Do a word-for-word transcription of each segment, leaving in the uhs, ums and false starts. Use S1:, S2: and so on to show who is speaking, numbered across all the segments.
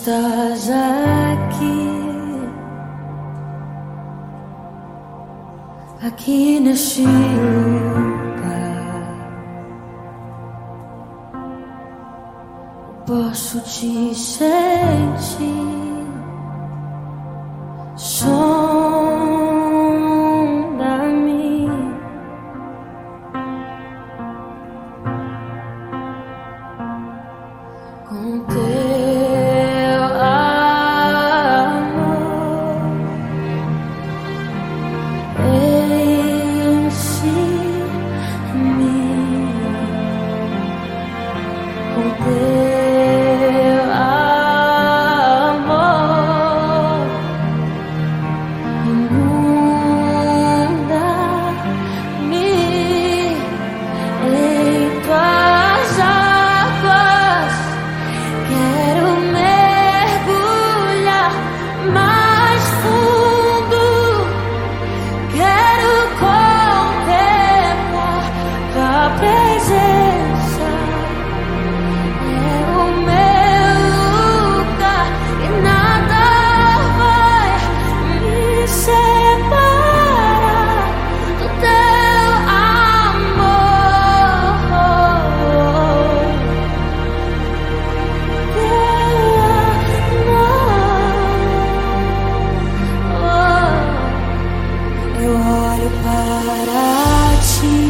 S1: estás aqui, aqui neste lugar. Posso te sentir. Sonda-me, com teu amor, enche-me com teu amor, inunda-me em tuas águas. Quero mergulhar mais fundo, quero contemplar tua presença. É o meu lugar e nada vai me separar do teu amor. Eu olho para ti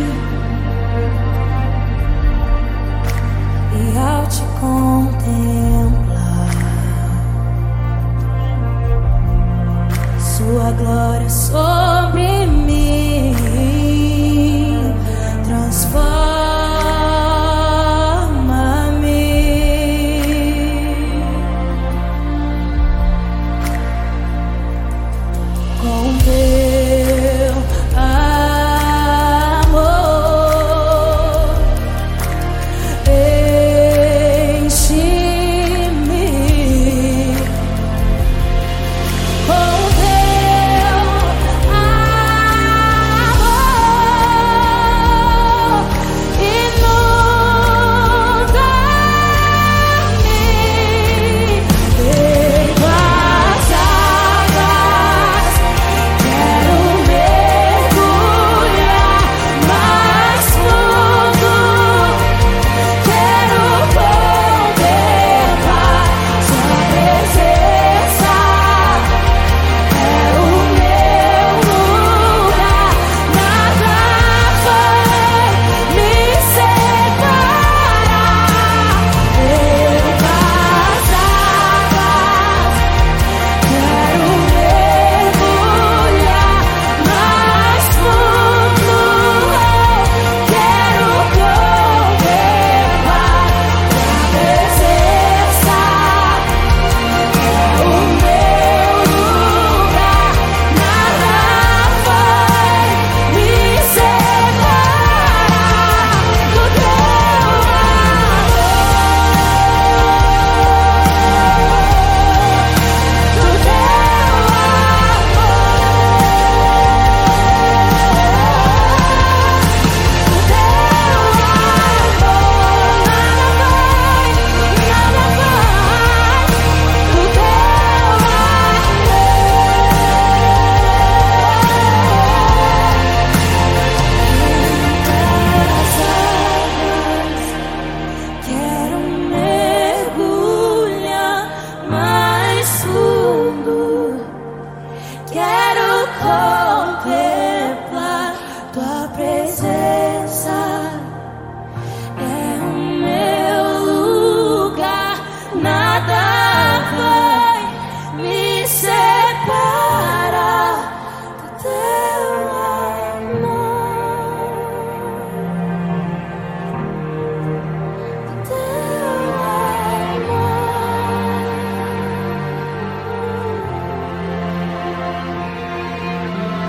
S1: e ao te contemplar sua glória sobre mim transforma-me com teu amor, enche-me com teu amor, inunda-me em tuas águas. Quero mergulhar mais fundo, quero contemplar sua presença. É o meu lugar, nada vai me separar. Eu das águas, quero mergulhar mais fundo, quero contemplar tua presença. É o meu lugar, nada vai me separar do teu amor, do teu quero mergulhar mais fundo, quero contemplar tua presença. É o meu lugar, nada vai me separar do teu amor, do teu amor.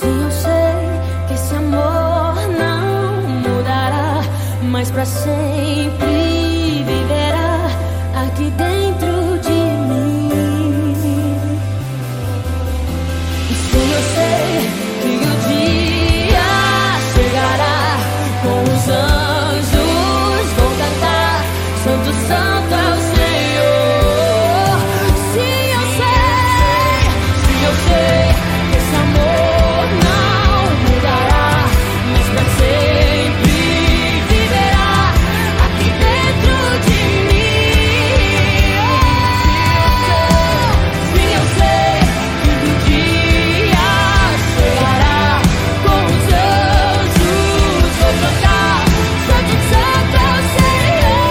S1: Sim, eu sei que esse amor não mudará, mas pra sempre viverá aqui dentro de mim. Sim, eu sei que o dia chegará, com os anjos vão cantar, Santo, Santo é o Senhor. Sim, eu sei, sim, eu sei que esse amor não mudará, mas pra sempre viverá aqui dentro de mim. Sim, eu sei que o dia chegará, com os anjos vou cantar, Santo, Santo é o Senhor.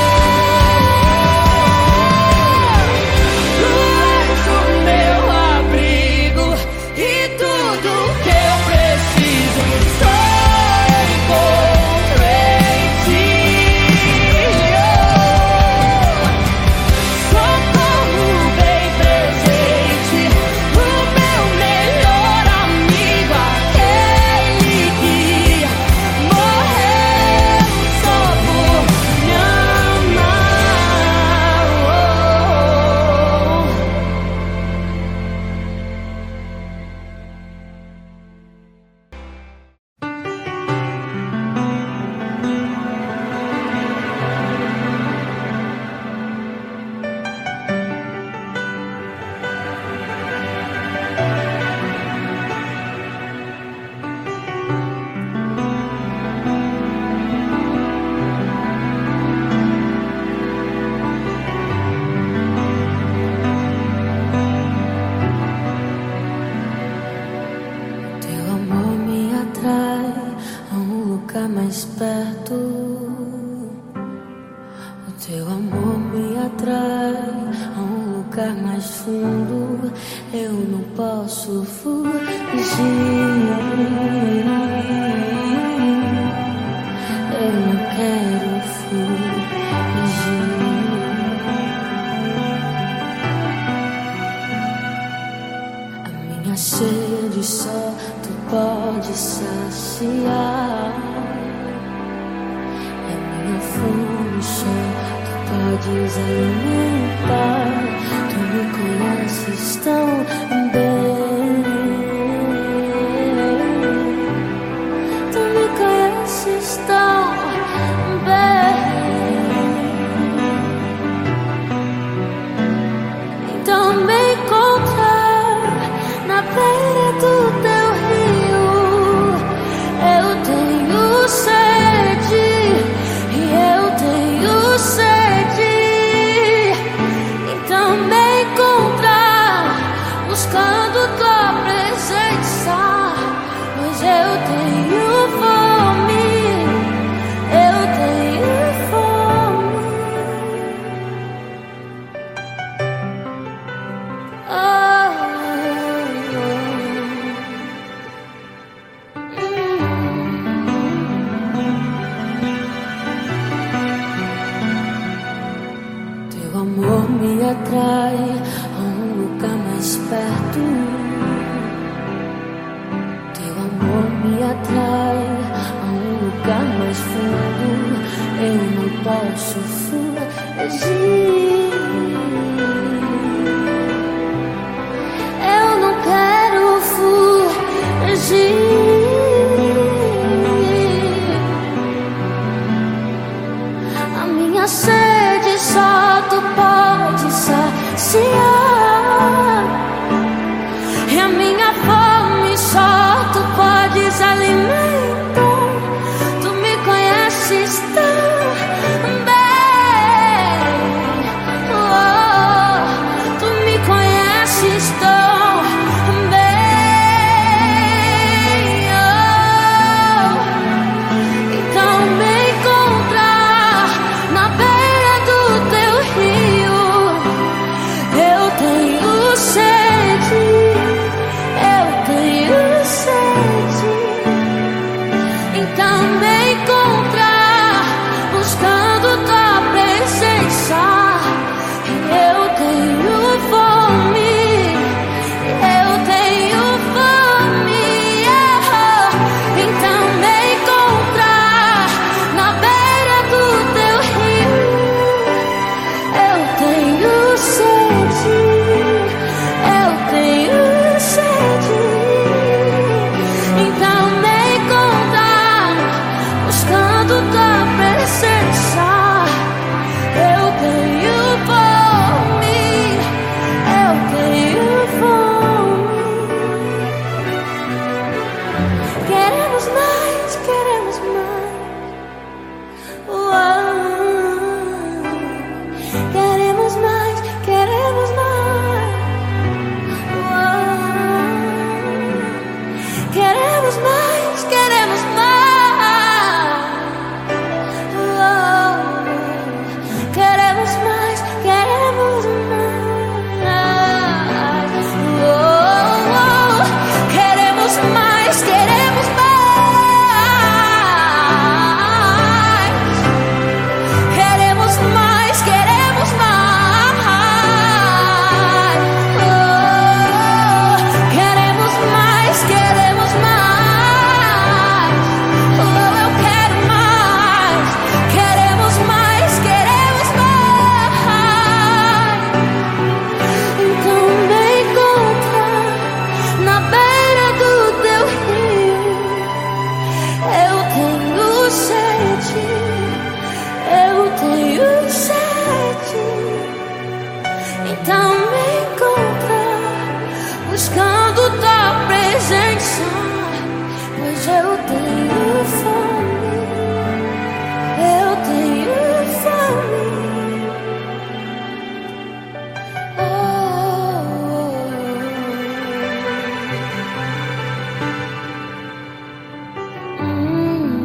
S1: Tu és o meu abrigo e tudo que eu preciso só encontro em ti. Socorro bem presente, o meu melhor amigo, aquele que morreu só por me amar. Teu amor me atrai a um lugar mais perto. O teu amor me atrai a um lugar mais fundo. Eu não posso fugir. Eu não quero fugir. A minha sede só tu pode saciar, e a minha fome só tu podes alimentar. Tu me conheces tão bem, tu me conheces tão bem. Então me encontrar na beira do teu rio. Eu tenho sede, e eu tenho sede. Então me encontrar buscando tua presença, pois eu tenho fome, eu tenho fome. Oh, teu amor me atrai a um lugar mais perto. Teu amor me atrai a um lugar mais fundo. Eu não posso fugir. Eu não quero fugir. A minha sede só tu pode saciar, e a minha fome só tu podes alimentar. Tu me conheces tão bem, queremos mais, queremos mais. Oh, queremos mais, queremos mais. Oh, oh, queremos mais, queremos mais. Queremos mais, queremos mais. Oh, queremos mais, queremos mais. Oh, eu quero mais. Queremos mais, queremos mais. Então me encontra na beira do teu rio. Eu tenho sede, eu tenho sede. Então me encontra buscando tua presença, pois eu tenho fome, eu tenho fome. Oh, oh, oh. Hum.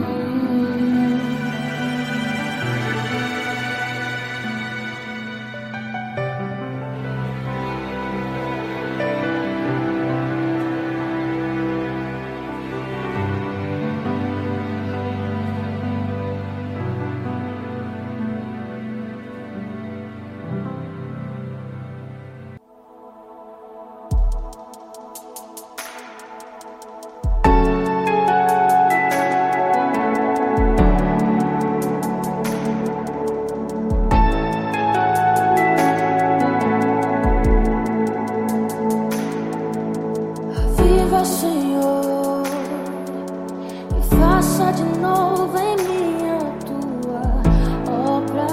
S1: Viva, Senhor, e faça de novo em mim a tua obra.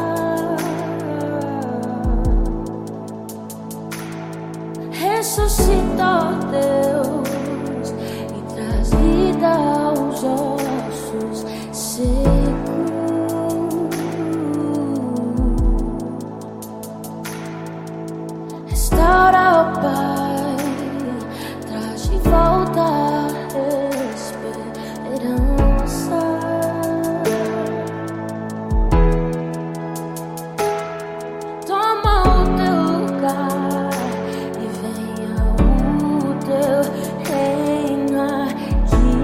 S1: Ressuscita, ó Deus, e traz vida aos ossos secos. Restaura, ó Pai, traz de volta a esperança. Toma o teu lugar e venha o teu reino aqui.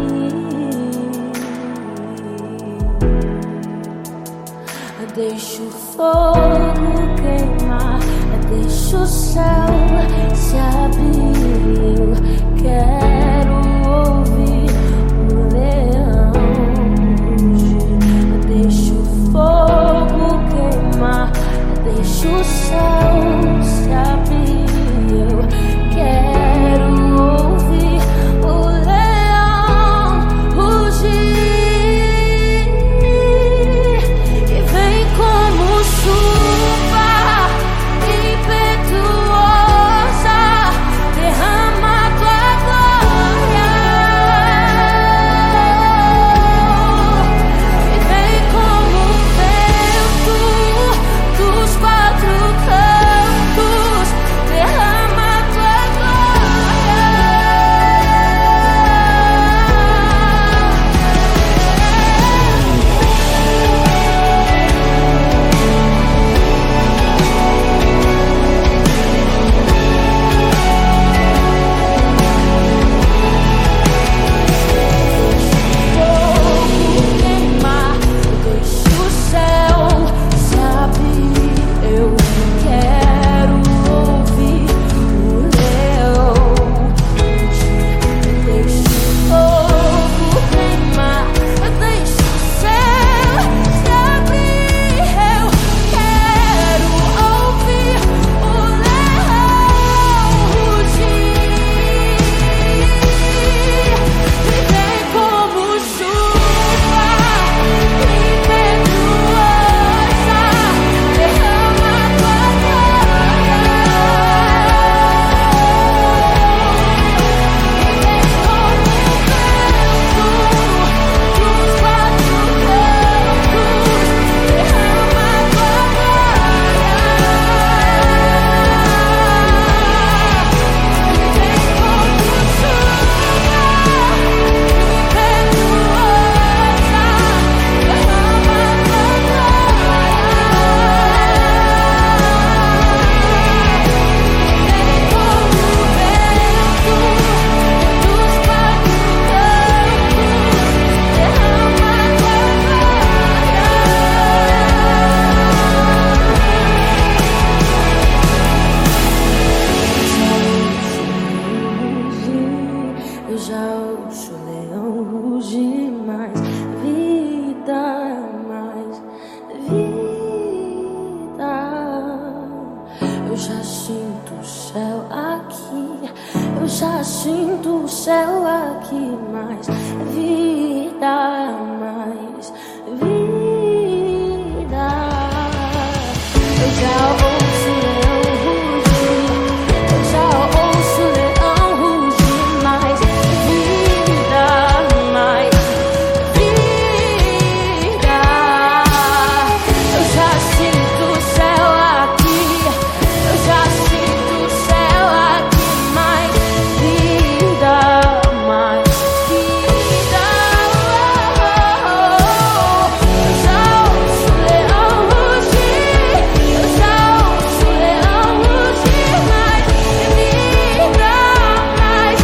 S1: Deixa o fogo queimar, deixa o céu se abrir. Eu quero ouvir o leão rugir. Deixa o fogo queimar, deixa o céu se abrir. Eu quero ouvir o leão rugir. E vem como chuva impetuosa, derrama tua glória. leão ruge, mais vida, mais vida. Eu já sinto o céu aqui, eu já sinto o céu aqui, mais vida, mais vida. Eu já ouço o leão rugir, eu já ouço o leão rugir, mais vida, mais vida. Eu já sinto o céu aqui, eu já sinto o céu aqui, mais vida, mais vida. Eu já ouço o leão rugir, eu já ouço o leão rugir, mais vida, mais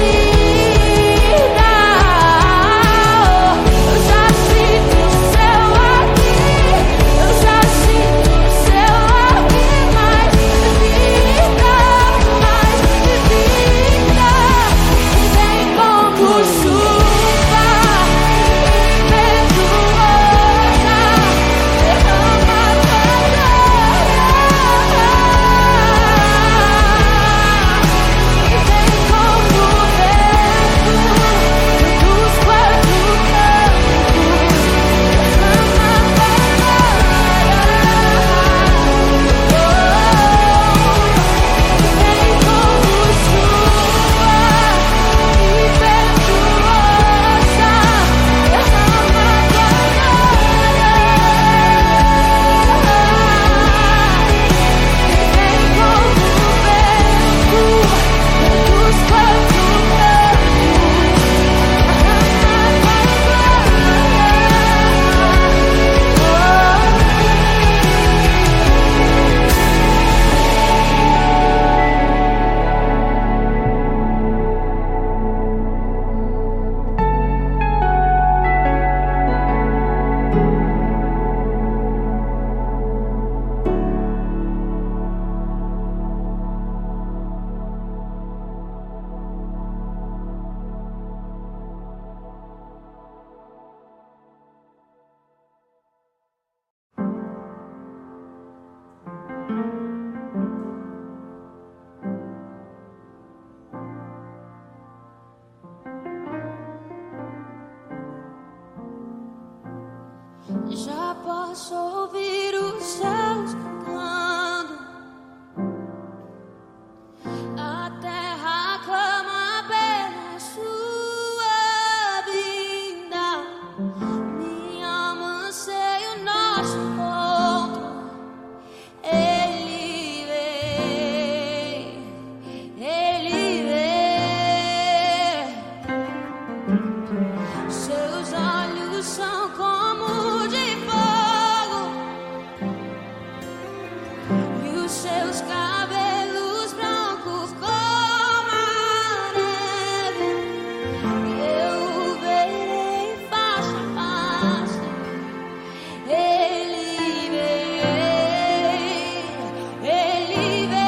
S1: vida. Eu já sinto o céu aqui, eu já sinto o céu aqui, mais vida, mais vida. Vem como chuva impetuosa, derrama tua glória. Vem como vento dos quatro cantos, derrama tua Já posso ouvir os céus cantando, a terra clama apenas sua vinda. Minha alma anseia o nosso encontro. Ele vem, ele vem. Seus olhos são como de fogo e os seus cabelos brancos como a neve. Eu o verei face a face. Ele vem, ele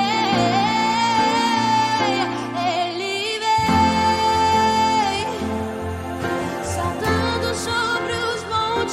S1: vem, ele vem. Saltando sobre os montes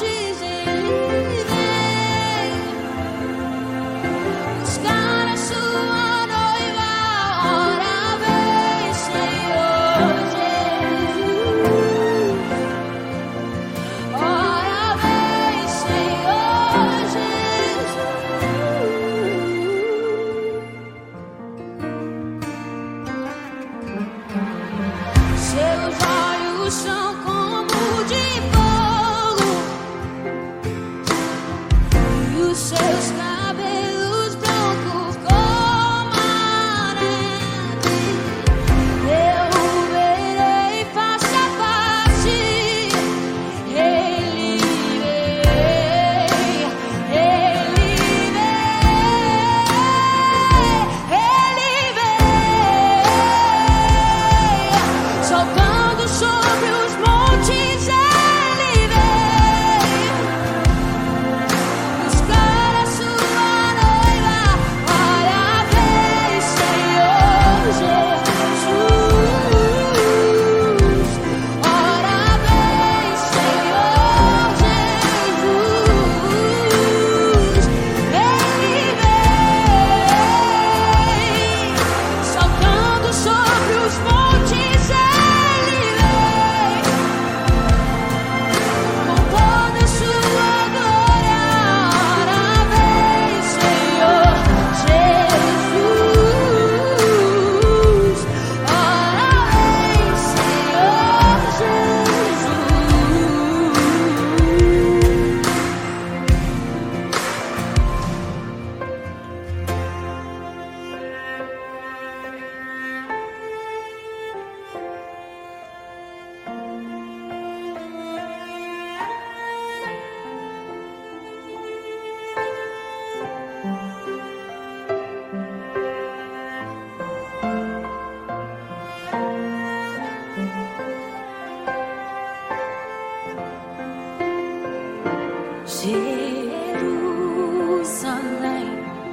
S1: Jerusalém,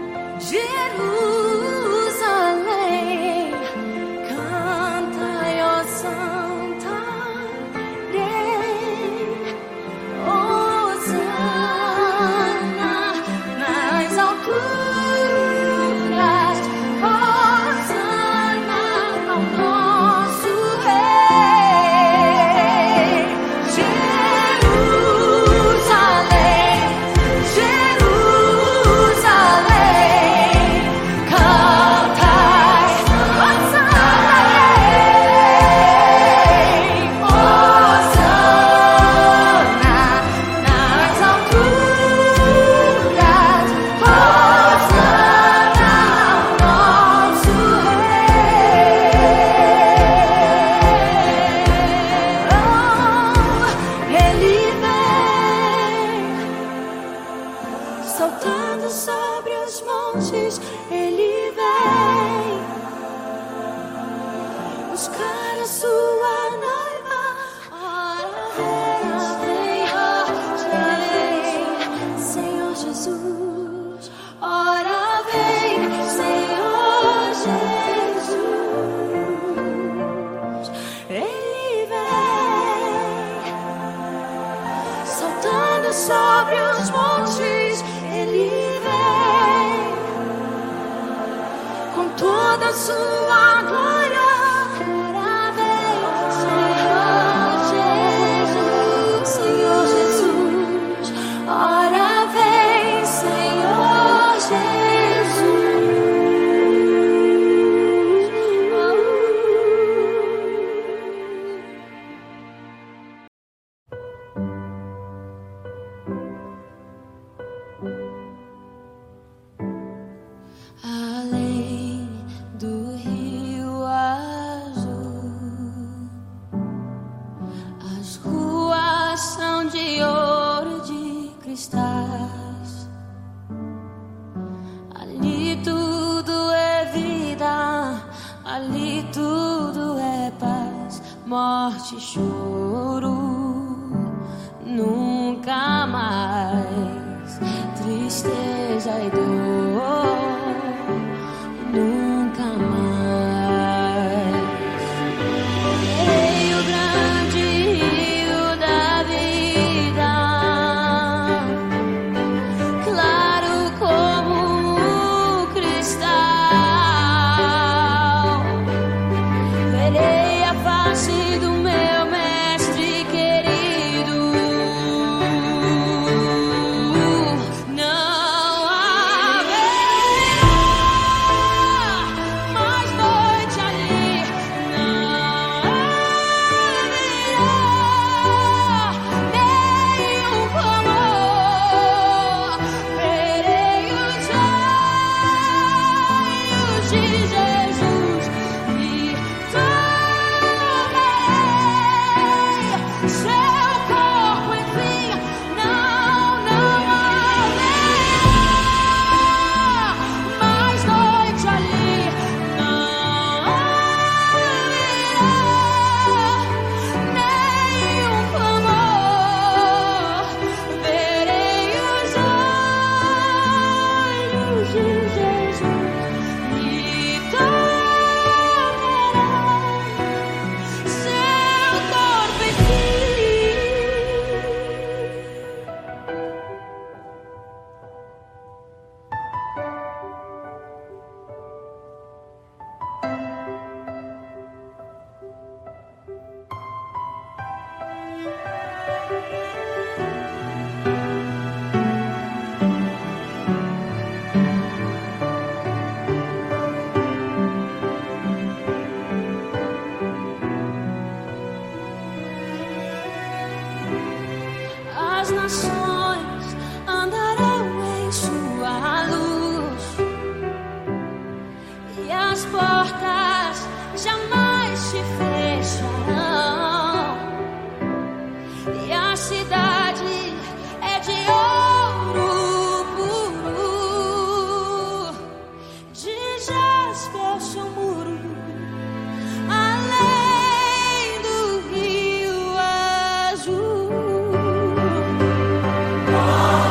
S1: Jerusalém, canta, ó Santa Rei, Hosana nas alturas, Hosana ao nosso Rei. Jerusalém, Jerusalém, cantai, Hosana Rei, Hosana nas alturas, Hosana ao nosso Rei. Oh, Ele vem saltando sobre os montes, Ele vem buscar a sua noiva. Ora vem, vem, Senhor Jesus. Ora vem, Senhor Jesus. Ele vem saltando sobre os montes, Ele vem com toda a sua glória. Ora vem, Senhor Jesus, Senhor Jesus. Ora vem, Senhor Jesus. Além do rio azul, as ruas são de ouro e de cristais. Ali tudo é vida, ali tudo é paz, morte e choro, nunca mais tristeza e dor, nunca mais. Verei o grande rio da vida, claro como o cristal. Verei a face do meu mestre querido. Não haverá mais noite ali, não haverá nenhum clamor. Verei os olhos de Jesus e tocarei seu corpo, enfim. Não, não haverá mais noite ali, não haverá nenhum clamor. Verei os olhos de Jesus e tocarei seu corpo, enfim. As nações andarão em sua luz e as portas jamais se fecharão, e a cidade é de ouro puro, de jaspe é o seu muro, além do rio azul. Oh,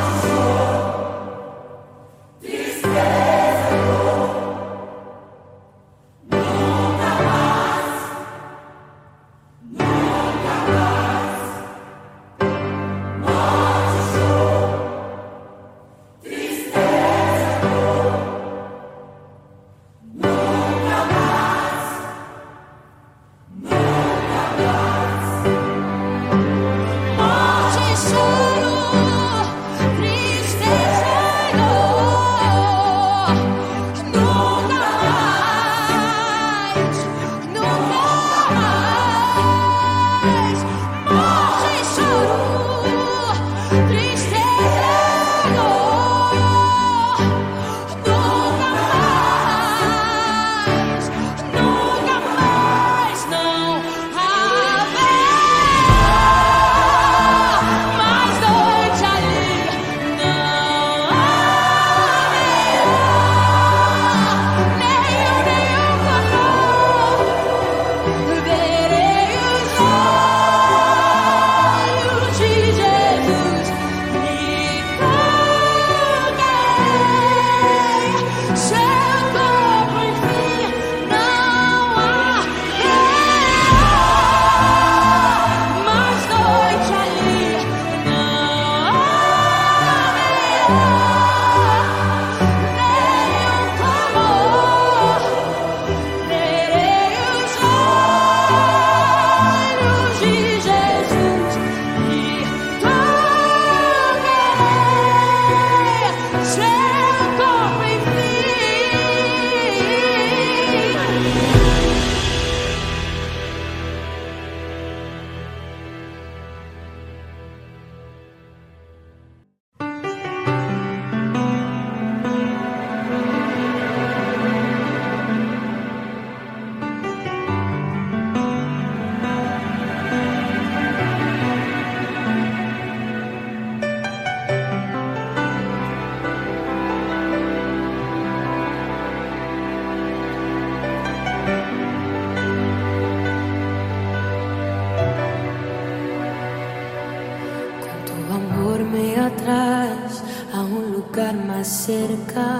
S1: atrás a un lugar más cerca.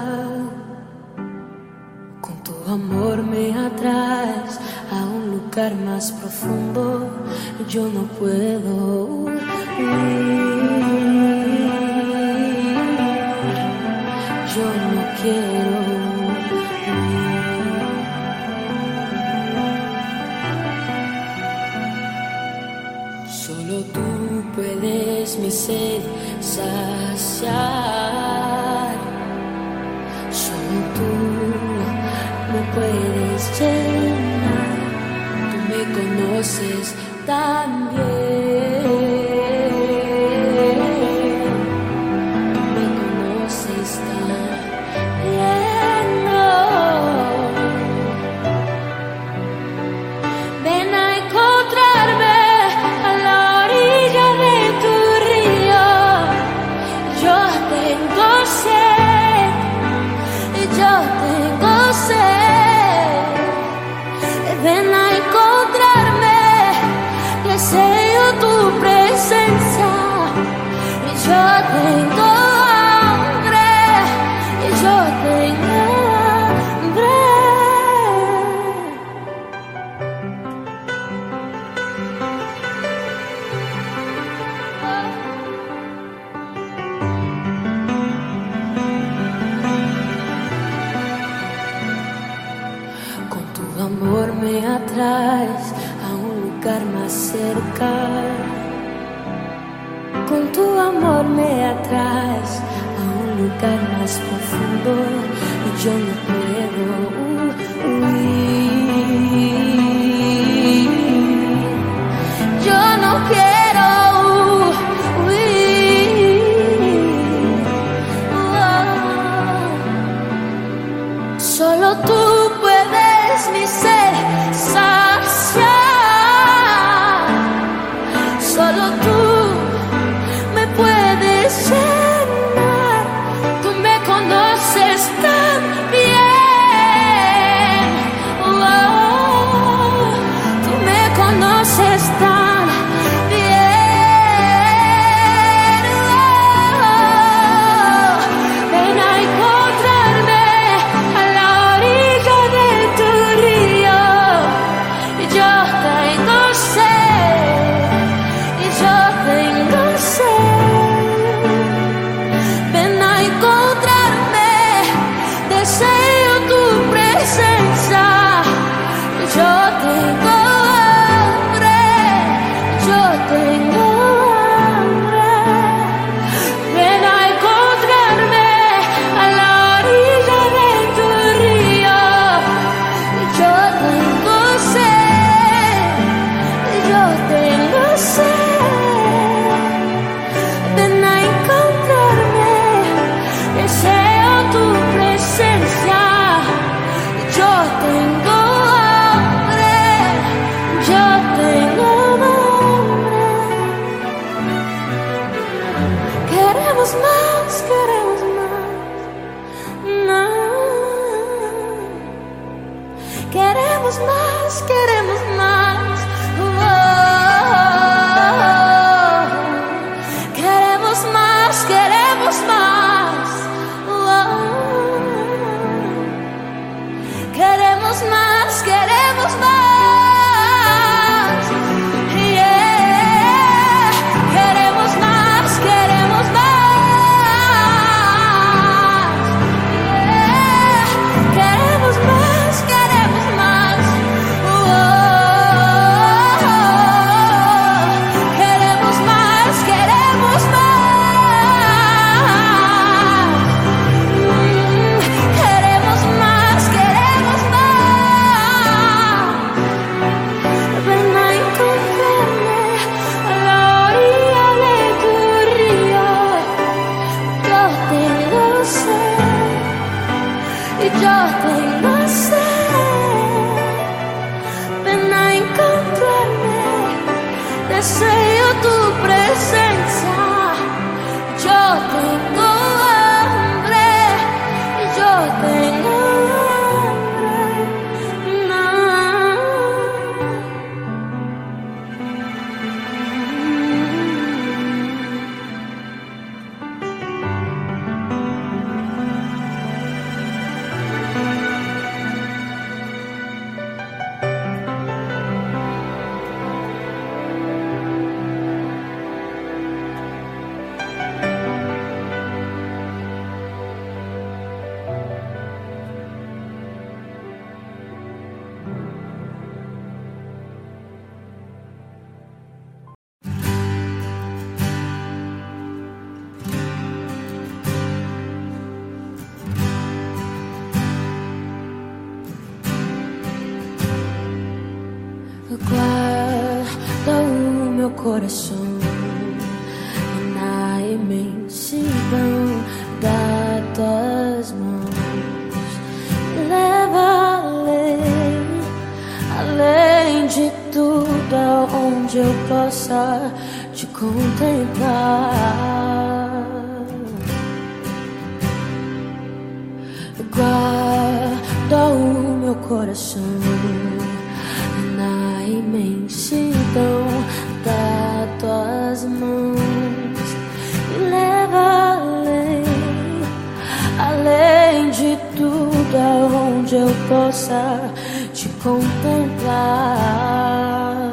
S1: Con tu amor me atraes a un lugar más profundo. Yo no puedo huir. Yo no quiero huir. Solo tú puedes mi sed saciar. Solo tú me puedes llenar. Tú me conoces tan bien. Tú me conoces tan bien. No. Ven a encontrarme a la orilla de tu río. Yo tengo sed. Yo tengo sed. Ven a encontrarme. Deseo tu presencia. Y yo tengo hambre. Y yo tengo hambre. Con tu amor me atraes a un lugar más cerca. Con tu amor me atraes a un lugar más profundo. Y yo no puedo huir. Yo no quiero huir. Oh. Solo tú puedes mi ser saciar. Solo tú me puedes llenar. Tú me conoces tan bien. Oh, tú me conoces tan bien. Oh, ven a encontrarme a la orilla de tu río. Yo tengo sed. Y yo meu coração na imensidão das tuas mãos. Leva além, além de tudo, aonde eu possa te contemplar. Guarda o meu coração na imensidão das tuas mãos. Me leva além, além de tudo, aonde eu possa te contemplar.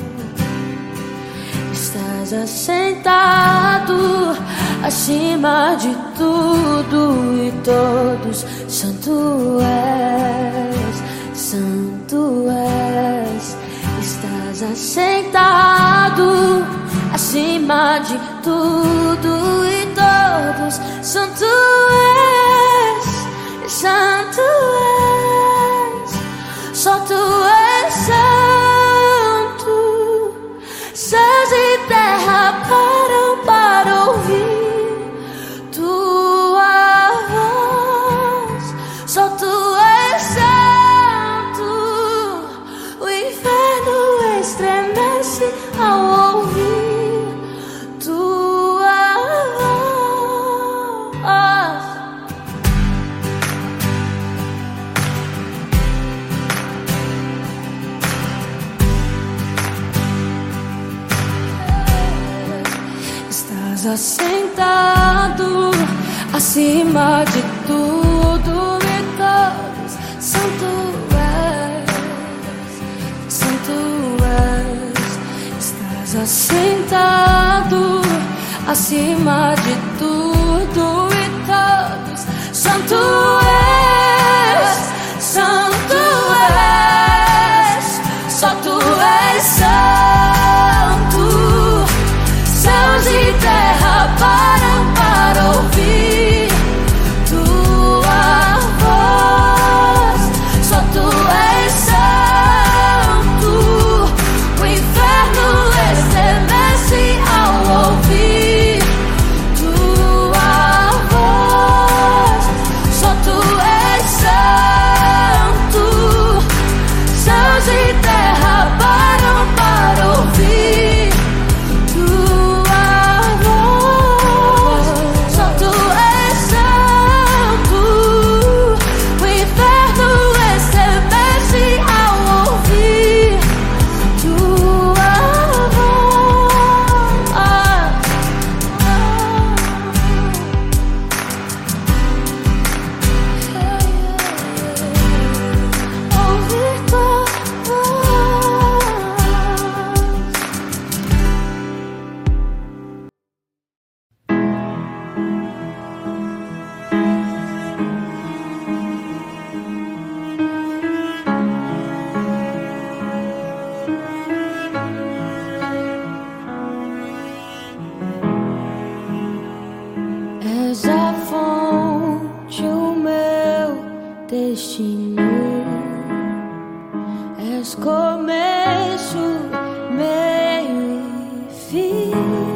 S1: Estás assentado acima de tudo e todos. Santo és, santo és. Estás assentado acima de tudo e todos. Santo és, santo és. Só tu és santo. Céus e terra param para ouvir tua voz. Só tu és santo. O inferno estremece ao ouvir tua voz. Estás assentado acima de tudo e todos. Santo és, santo és. Estás assentado acima de tudo e todos. Santo és, santo és. Só tu és santo. Céus e terra param para ouvir tua voz. Só tu és santo. O inferno estremece ao ouvir tua voz. Só tu és santo. Céus e terra param para ouvir tua voz. Só tu és santo. O inferno estremece ao ouvir tua voz. Ouvir tua voz. És a fonte, o meu destino. És começo, meio e fim.